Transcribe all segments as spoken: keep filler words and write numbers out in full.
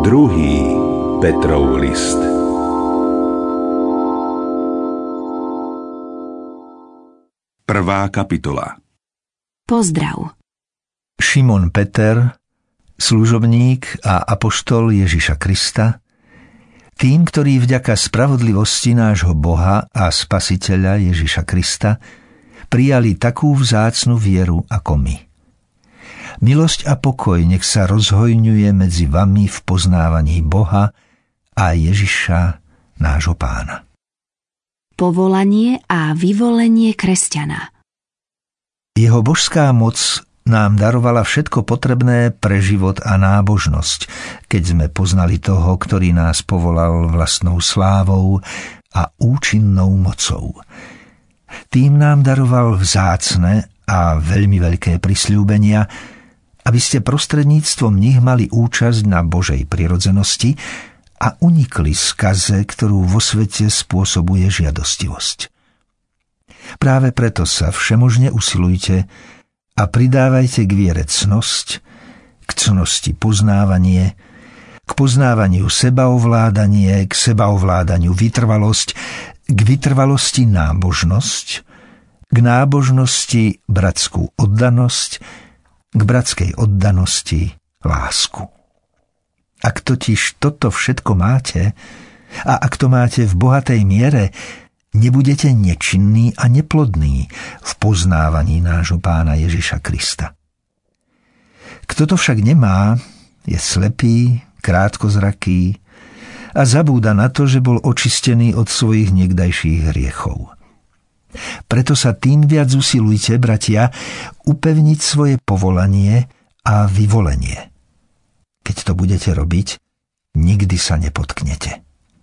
Druhý Petrov list. Prvá kapitola. Pozdrav. Šimon Peter, služobník a apoštol Ježiša Krista, tým, ktorí vďaka spravodlivosti nášho Boha a Spasiteľa Ježiša Krista prijali takú vzácnu vieru ako my. Milosť a pokoj nech sa rozhojňuje medzi vami v poznávaní Boha a Ježiša, nášho Pána. Povolanie a vyvolenie kresťana. Jeho božská moc nám darovala všetko potrebné pre život a nábožnosť, keď sme poznali toho, ktorý nás povolal vlastnou slávou a účinnou mocou. Tým nám daroval vzácne a veľmi veľké prisľúbenia, aby ste prostredníctvom nich mali účasť na Božej prirodzenosti a unikli skaze, ktorú vo svete spôsobuje žiadostivosť. Práve preto sa všemožne usilujte a pridávajte k viere cnosť, k cnosti poznávanie, k poznávaniu sebaovládanie, k sebaovládaniu vytrvalosť, k vytrvalosti nábožnosť, k nábožnosti bratskú oddanosť, k bratskej oddanosti lásku. Ak totiž toto všetko máte, a ak to máte v bohatej miere, nebudete nečinní a neplodní v poznávaní nášho Pána Ježiša Krista. Kto to však nemá, je slepý, krátkozraký a zabúda na to, že bol očistený od svojich niekdajších hriechov. Preto sa tým viac usilujte, bratia, upevniť svoje povolanie a vyvolenie. Keď to budete robiť, nikdy sa nepotknete.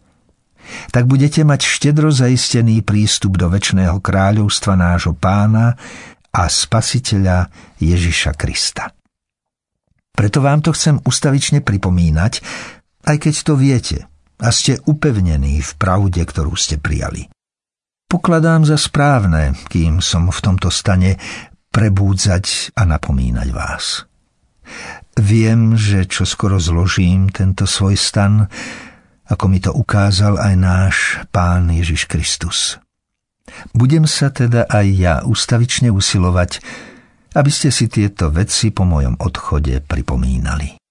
Tak budete mať štedro zaistený prístup do večného kráľovstva nášho Pána a Spasiteľa Ježiša Krista. Preto vám to chcem ustavične pripomínať, aj keď to viete a ste upevnení v pravde, ktorú ste prijali. Pokladám za správne, kým som v tomto stane, prebúdzať a napomínať vás. Viem, že čoskoro zložím tento svoj stan, ako mi to ukázal aj náš Pán Ježiš Kristus. Budem sa teda aj ja ustavične usilovať, aby ste si tieto veci po mojom odchode pripomínali.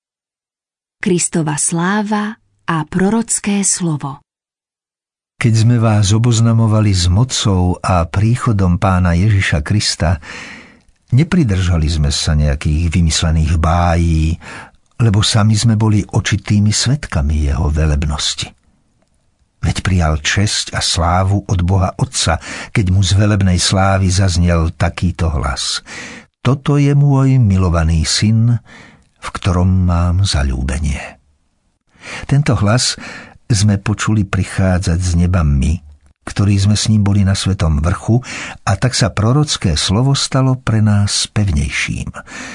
Kristova sláva a prorocké slovo. Keď sme vás oboznamovali s mocou a príchodom Pána Ježiša Krista, nepridržali sme sa nejakých vymyslených bájí, lebo sami sme boli očitými svedkami jeho velebnosti. Veď prijal česť a slávu od Boha Otca, keď mu z velebnej slávy zaznel takýto hlas. Toto je môj milovaný syn, v ktorom mám zaľúbenie. Tento hlas sme počuli prichádzať z neba my, ktorí sme s ním boli na svetom vrchu, a tak sa prorocké slovo stalo pre nás pevnejším.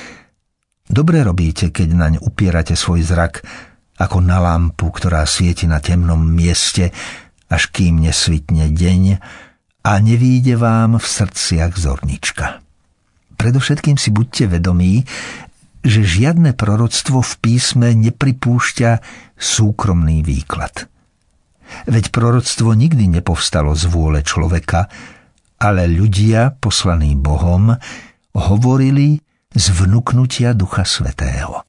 Dobre robíte, keď naň upierate svoj zrak, ako na lampu, ktorá svieti na temnom mieste, až kým nesvitne deň a nevíde vám v srdciach zornička. Predovšetkým si buďte vedomí, že žiadne proroctvo v písme nepripúšťa súkromný výklad. Veď proroctvo nikdy nepovstalo z vôle človeka, ale ľudia, poslaní Bohom, hovorili z vnuknutia Ducha Svätého.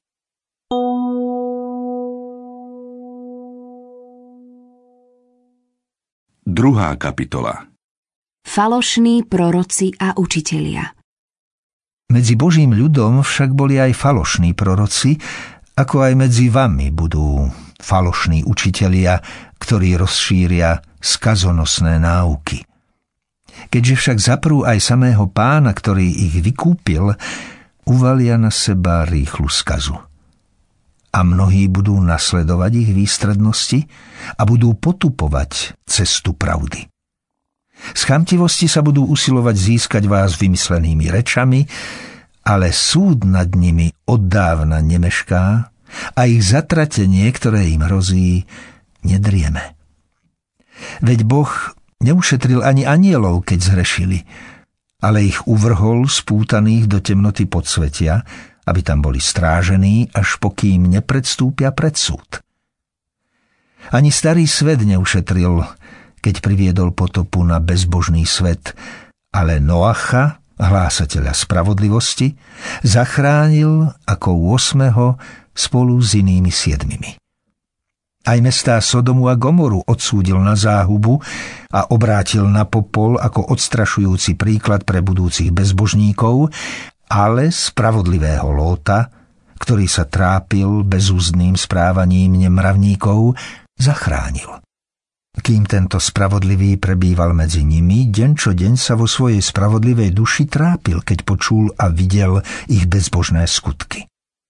Druhá kapitola. Falošní proroci a učitelia. Medzi Božím ľudom však boli aj falošní proroci, ako aj medzi vami budú falošní učitelia, ktorí rozšíria skazonosné náuky. Keďže však zaprú aj samého Pána, ktorý ich vykúpil, uvalia na seba rýchlu skazu. A mnohí budú nasledovať ich výstrednosti a budú potupovať cestu pravdy. Z chamtivosti sa budú usilovať získať vás vymyslenými rečami, ale súd nad nimi oddávna nemešká a ich zatratenie, ktoré im hrozí, nedrieme. Veď Boh neušetril ani anielov, keď zhrešili, ale ich uvrhol spútaných do temnoty podsvetia aby tam boli strážení, až pokým nepredstúpia pred súd. Ani starý svet neušetril, keď priviedol potopu na bezbožný svet, ale Noacha, hlásateľa spravodlivosti, zachránil ako ôsmeho spolu s inými siedmimi. Aj mestá Sodomu a Gomoru odsúdil na záhubu a obrátil na popol ako odstrašujúci príklad pre budúcich bezbožníkov, ale spravodlivého Lóta, ktorý sa trápil bezúzdným správaním nemravníkov, zachránil. Kým tento spravodlivý prebýval medzi nimi, deň čo deň sa vo svojej spravodlivej duši trápil, keď počul a videl ich bezbožné skutky.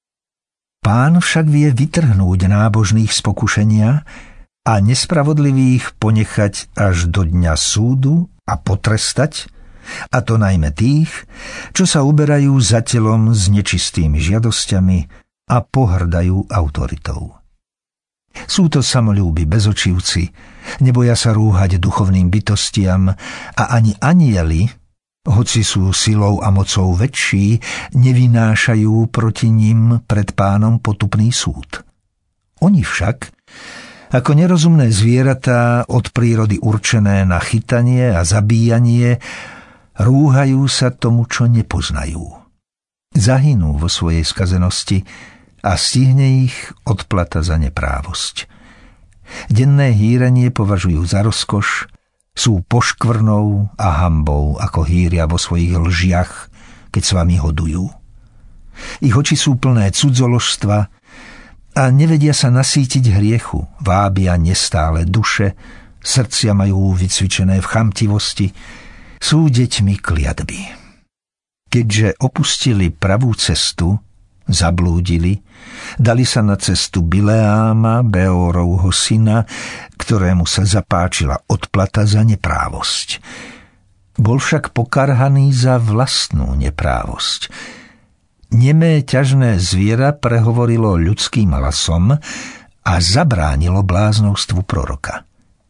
Pán však vie vytrhnúť nábožných z pokušenia a nespravodlivých ponechať až do dňa súdu a potrestať, a to najmä tých, čo sa uberajú za telom s nečistými žiadosťami a pohrdajú autoritou. Sú to samoľúbi bezočivci, neboja sa rúhať duchovným bytostiam a ani anjeli, hoci sú silou a mocou väčší, nevynášajú proti nim pred Pánom potupný súd. Oni však, ako nerozumné zvieratá od prírody určené na chytanie a zabíjanie, rúhajú sa tomu, čo nepoznajú. Zahynú vo svojej skazenosti a stihne ich odplata za neprávosť. Denné hýranie považujú za rozkoš, sú poškvrnou a hanbou, ako hýria vo svojich lžiach, keď s vami hodujú. Ich oči sú plné cudzoložstva a nevedia sa nasýtiť hriechu, vábia nestále duše, srdcia majú vycvičené v chamtivosti, sú deťmi kliatby. Keďže opustili pravú cestu, zablúdili, dali sa na cestu Bileáma, Beórovho syna, ktorému sa zapáčila odplata za neprávosť. Bol však pokarhaný za vlastnú neprávosť. Nemé ťažné zviera prehovorilo ľudským hlasom a zabránilo bláznovstvu proroka.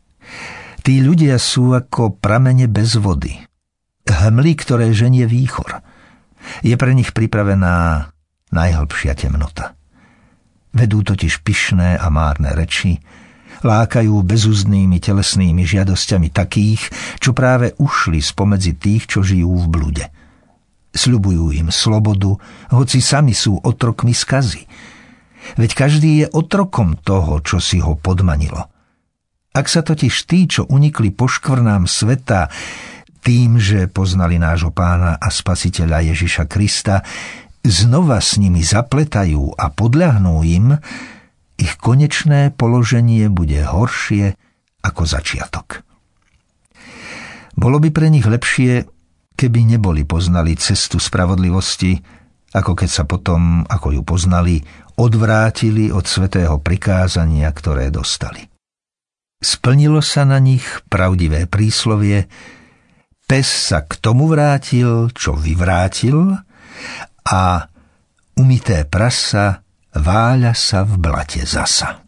Tí ľudia sú ako pramene bez vody, hmly, ktoré ženie výchor. Je pre nich pripravená najhlbšia temnota. Vedú totiž pyšné a márne reči, lákajú bezúzdnými telesnými žiadosťami takých, čo práve ušli spomedzi tých, čo žijú v blude. Sľubujú im slobodu, hoci sami sú otrokmi skazy. Veď každý je otrokom toho, čo si ho podmanilo. Ak sa totiž tí, čo unikli poškvrnám sveta, tým, že poznali nášho Pána a Spasiteľa Ježiša Krista, znova s nimi zapletajú a podľahnú im, ich konečné položenie bude horšie ako začiatok. Bolo by pre nich lepšie, keby neboli poznali cestu spravodlivosti, ako keď sa potom, ako ju poznali, odvrátili od svätého prikázania, ktoré dostali. Splnilo sa na nich pravdivé príslovie: pes sa k tomu vrátil, čo vyvrátil, a umyté prasa váľa sa v blate zasa.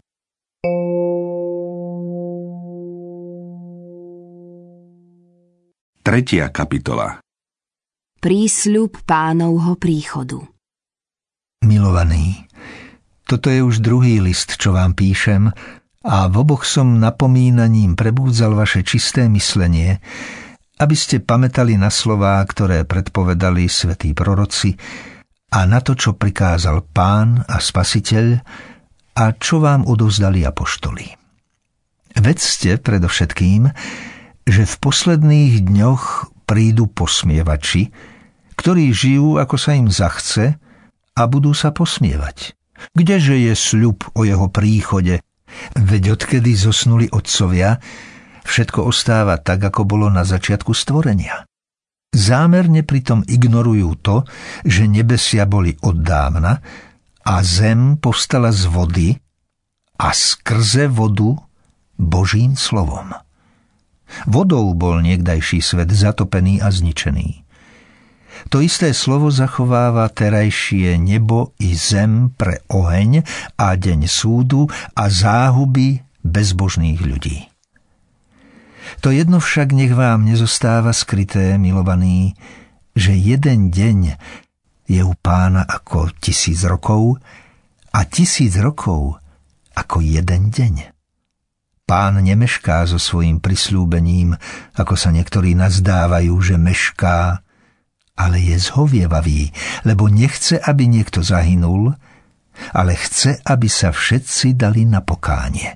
Tretia kapitola. Prísľub Pánovho príchodu. Milovaní, toto je už druhý list, čo vám píšem, a v oboch som napomínaním prebúdzal vaše čisté myslenie, aby ste pamätali na slová, ktoré predpovedali svätí proroci, a na to, čo prikázal Pán a Spasiteľ a čo vám odovzdali apoštoli. Vedzte predovšetkým, že v posledných dňoch prídu posmievači, ktorí žijú, ako sa im zachce, a budú sa posmievať. Kdeže je sľub o jeho príchode? Veď odkedy zosnuli otcovia, všetko ostáva tak, ako bolo na začiatku stvorenia. Zámerne pritom ignorujú to, že nebesia boli od dávna a zem povstala z vody a skrze vodu Božím slovom. Vodou bol niekdajší svet zatopený a zničený. To isté slovo zachováva terajšie nebo i zem pre oheň a deň súdu a záhuby bezbožných ľudí. To jedno však nech vám nezostáva skryté, milovaní, že jeden deň je u Pána ako tisíc rokov a tisíc rokov ako jeden deň. Pán nemešká so svojím prisľúbením, ako sa niektorí nazdávajú, že mešká, ale je zhovievavý, lebo nechce, aby niekto zahynul, ale chce, aby sa všetci dali na pokánie.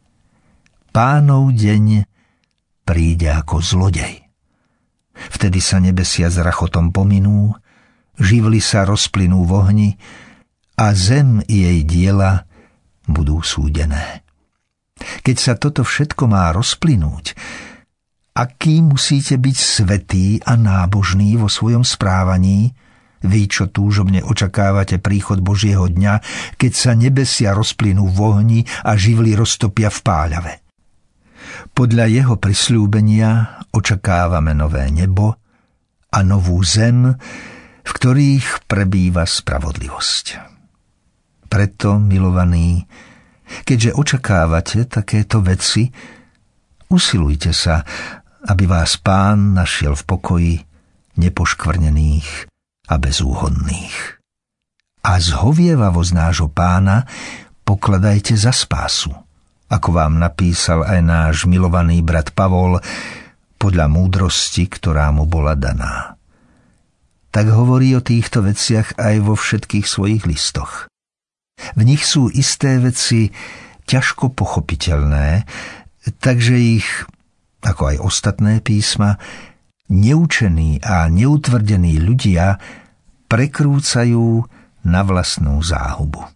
Pánov deň príde ako zlodej. Vtedy sa nebesia s rachotom pominú, živly sa rozplynú v ohni a zem i jej diela budú súdené. Keď sa toto všetko má rozplynúť, aký musíte byť svätý a nábožný vo svojom správaní, vy, čo túžobne očakávate príchod Božieho dňa, keď sa nebesia rozplynú v ohni a živly roztopia v páľave. Podľa jeho prisľúbenia očakávame nové nebo a novú zem, v ktorých prebýva spravodlivosť. Preto, milovaní, keďže očakávate takéto veci, usilujte sa, aby vás Pán našiel v pokoji, nepoškvrnených a bezúhonných. A zhovievavosť nášho Pána pokladajte za spásu, ako vám napísal aj náš milovaný brat Pavol, podľa múdrosti, ktorá mu bola daná. Tak hovorí o týchto veciach aj vo všetkých svojich listoch. V nich sú isté veci ťažko pochopiteľné, takže ich, ako aj ostatné písma, neučení a neutvrdení ľudia prekrúcajú na vlastnú záhubu.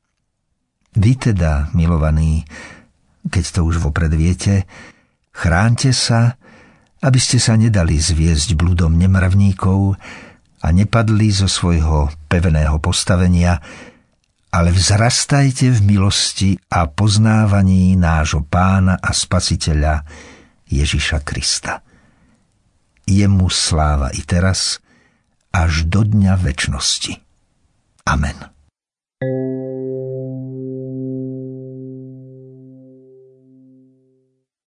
Vy teda, milovaní, keď to už vopred viete, chráňte sa, aby ste sa nedali zviesť bludom nemravníkov a nepadli zo svojho pevného postavenia, ale vzrastajte v milosti a poznávaní nášho Pána a Spasiteľa Ježiša Krista. Jemu sláva i teraz, až do dňa večnosti. Amen.